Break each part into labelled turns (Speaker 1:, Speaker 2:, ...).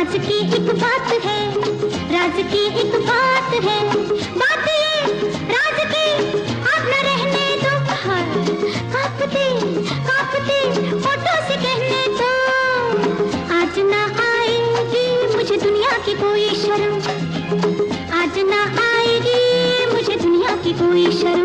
Speaker 1: राज की एक बात है, राज की एक बात है, बात ये राज की आप न रहने दो बाहर, कांपते कांपते होठों से कहने दो, आज ना आएगी मुझे दुनिया की कोई शर्म, आज ना आएगी मुझे दुनिया की कोई शर्म।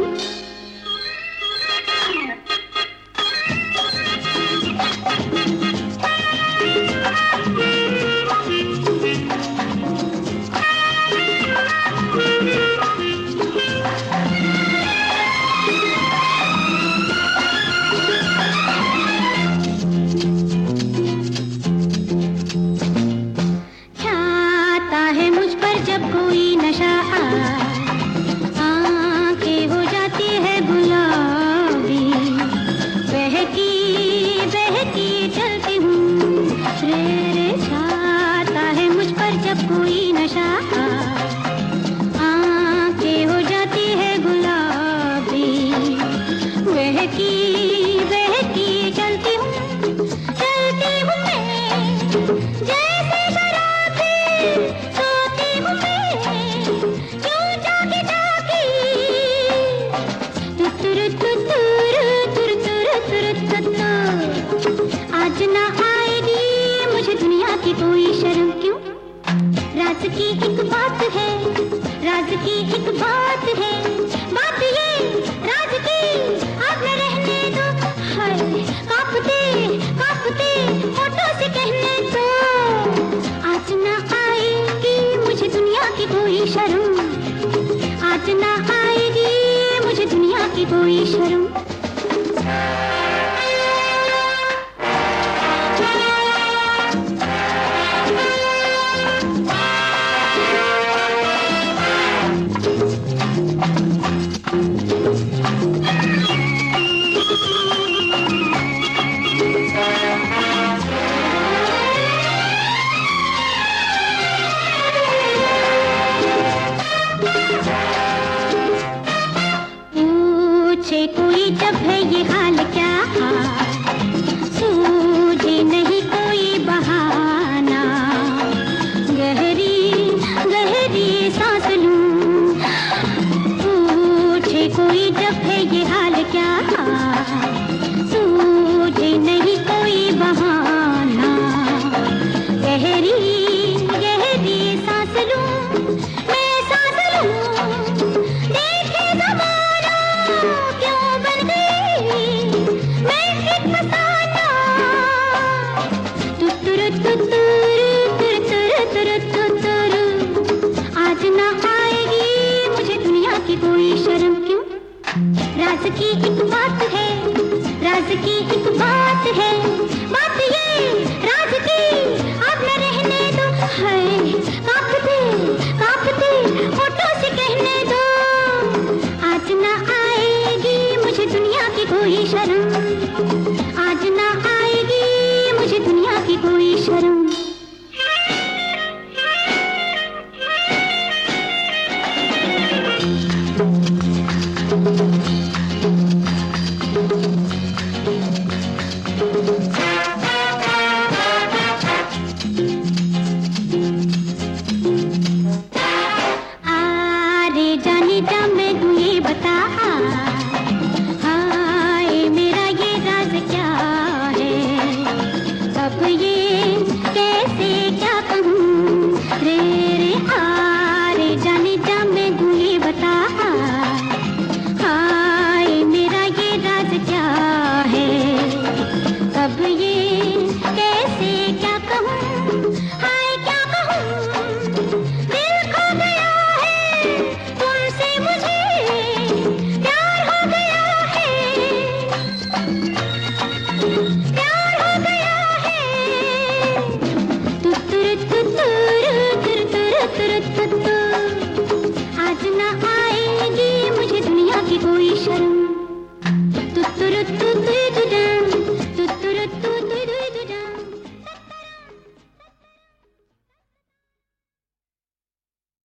Speaker 1: जब कोई नशा आंखें हो जाती है गुलाबी, बहकी बहकी चलती हूँ रे रे, छाता है मुझ पर जब कोई नशा, आंखें हो जाती है गुलाबी, बहकी बहकी चलती हूँ मैं जैसे शराबी, आज ना आएगी मुझे दुनिया की कोई शर्म। क्यों? राज की एक बात है, राज की एक बात है, बात ये राज की आप न रहने दो, हाय कांपते कांपते होठों से कहने दो, आज ना आएगी मुझे दुनिया की कोई शर्म, आज ना आएगी मुझे दुनिया की कोई शर्म। पूछे कोई जब है ये हाल क्या, सूझे नहीं कोई बहाना, गहरी गहरी सांस लूं, पूछे कोई जब है ये हाल क्या, सूझे नहीं कोई बहाना, गहरी गहरी सांस लूं, मैं सांस लूं, देखे ज़माना क्यों बन गई मैं एक फसाना, तुतुरु तुतुरु तुतुरु तुतुरु तुतुरु, आज ना आएगी मुझे दुनिया की कोई शर्म। क्यों? राज की